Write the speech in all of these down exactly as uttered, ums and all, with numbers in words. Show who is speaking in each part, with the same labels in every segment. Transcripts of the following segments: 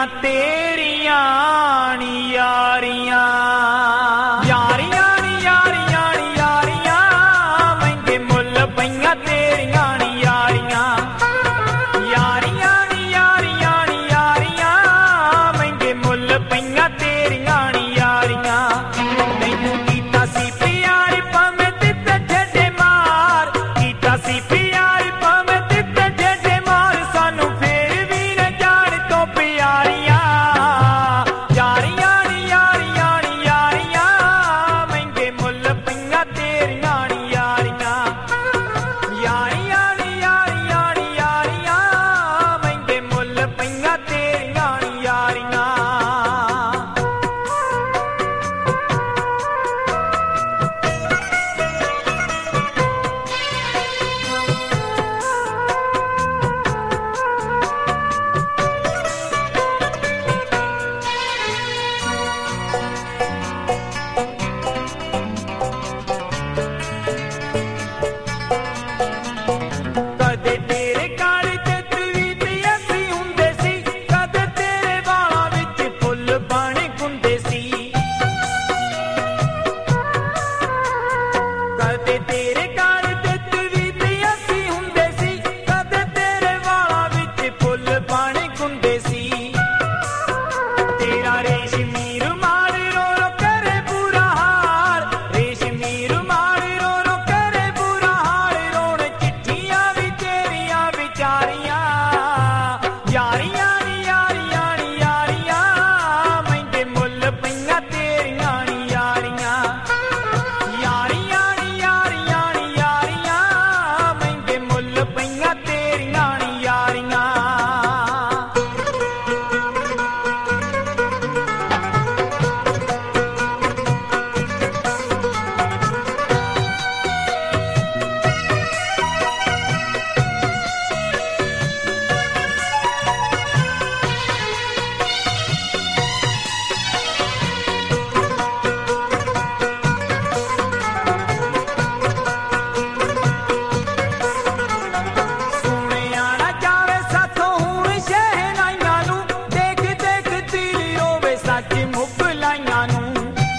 Speaker 1: तेरियां नी यारियां यारियां नी यारियां नी यारियां महंगे मुल पईयां तेरियां नी यारियां यारियां नी यारियां नी यारियां महंगे मुल पईयां तेरियां नी यारियां तैनूं कीता सी प्यार भावें दित्ते ठेडे मार कीता सी प्यार भावें दित्ते ठेडे मार सानू फेर भी न जान तो प्यारियां यारियां नी यारियां नी यारियां महंगे मुल पईयां तेरियां नी यारियां यारियां नी यारियां नी यारियां महंगे मुल पईयां तेरियां नी यारियां कदे तेरे काले ते तवीते असी हुंदे सी कदे तेरे वालां विच फुੱਲ बण गुंदे सी कदे तेरे काले ते तवीते असी हुंदे सी कदे तेरे वालां विच फुੱਲ बण गुंदे सी तेरा रेशमी रुमाल रो रो करे बुरा हाल रेशमी रुमाल रो रो करे बुरा हाल रोण चिट्ठियां भी तेरियां विचारियां यारियां नी यारियां नी यारियां महंगे मुल पईयां तेरियां नी यारियां यारियां नी यारियां नी यारियां महंगे मुल पईयां तेरियां नी यारियां ਸੁਣਿਆ ਨਾ ਜਾਵੇ ਸਾਥੋਂ ਹੁਣ ਸ਼ਹਿਨਾਈਆਂ ਨੂੰ ਦੇਖ ਦੇਖ ਦਿਲ ਰੋਵੇ ਸੱਚ ਮੁੱਕ ਲਾਈਆਂ ਨੂੰ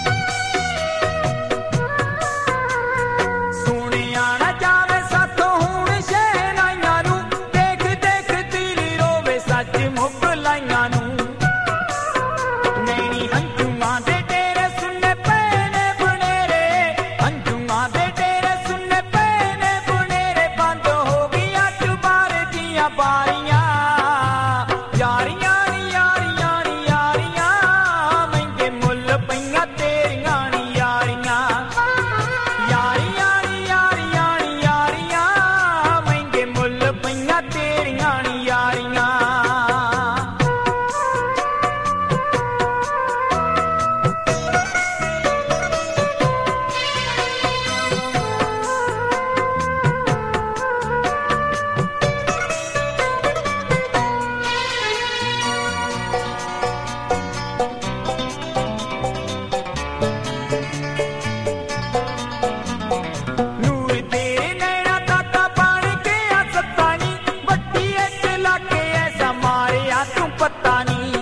Speaker 1: ਸੁਣਿਆ ਨਾ ਜਾਵੇ ਸਾਥੋਂ ਹੁਣ ਸ਼ਹਿਨਾਈਆਂ ਨੂੰ ਦੇਖ ਦੇਖ ਦਿਲ ਰੋਵੇ ਸੱਚ ਮੁੱਕ ਲਾਈਆਂ ਨੂੰ ਨੈਣੀ ਹੰਝੂਆਂ ਦੇ ਡੇਰੇ ਸੁਣਨੇ ਪਏ ਨੇ ਬਨੇਰੇ ਹੰਝੂਆਂ ਦੇ ਡੇਰੇ ਸੁਣਨੇ ਪਏ ਨੇ ਬਨੇਰੇ ਬੰਦ ਹੋ ਗਈਆਂ ਚੁਬਾਰ ਦੀਆਂ ਬਾਰੀਆਂ यारियां नी यारियां नी यारियां महंगे मुल पईयां तेरियां नी यारियां यारियां नी यारियां नी यारियां महंगे मुल पईयां तेरियां नी यारियां ਨੂਰ ਤੇਰੇ ਨੈਣਾ ਦਾਤਾ ਬਣ ਕੇ ਆ ਸੱਤਾ ਨੀ ਵੱਡੀ ਇੱਟ ਲਾ ਕੇ ਐਸਾ ਮਾਰਿਆ ਤੂੰ ਪਤਾ ਨੀ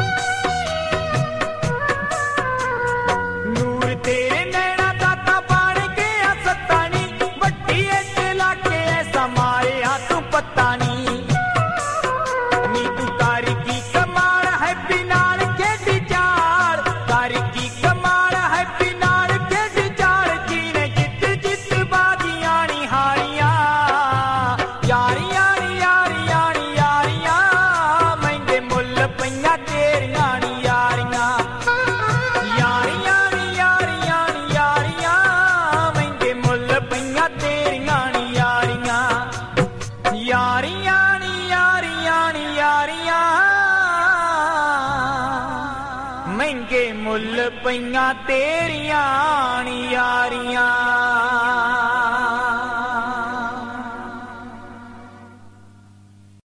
Speaker 1: ਨੂਰ ਤੇਰੇ ਨੈਣਾ ਦਾਤਾ ਬਣ ਕੇ ਆ ਸੱਤਾ ਨੀ ਵੱਡੀ ਇੱਟ ਲਾ ਕੇ ਐਸਾ ਮਾਰਿਆ ਤੂੰ ਪਤਾ ਨੀ ਨੀ ਤੂੰ ਕਰ ਕੀ ਕਮਾਲ ਹੈਪੀ ਨਾਲ ਖੇਡੀ ਚਾਲ ਕਰ ਕੀ ਕਮਾਲ ਹੈਪੀ ਨਾਲ ਖੇਡੀ ਚਾਲ ਜੀਨੇ ਜਿੱਤ ਜਿੱਤ ਬਾਜ਼ੀਆਂ ਨੀ ਹਾਰੀਆਂ यारियां नी यारियां नी यारियां महंगे मुल पईयां तेरियां नी यारियां यारियां नी यारियां नी यारियां महंगे मुल पईयां तेरियां नी यारियां यारियां नी यारियां नी यारियां महंगे मुल पईयां तेरियां नी यारियां।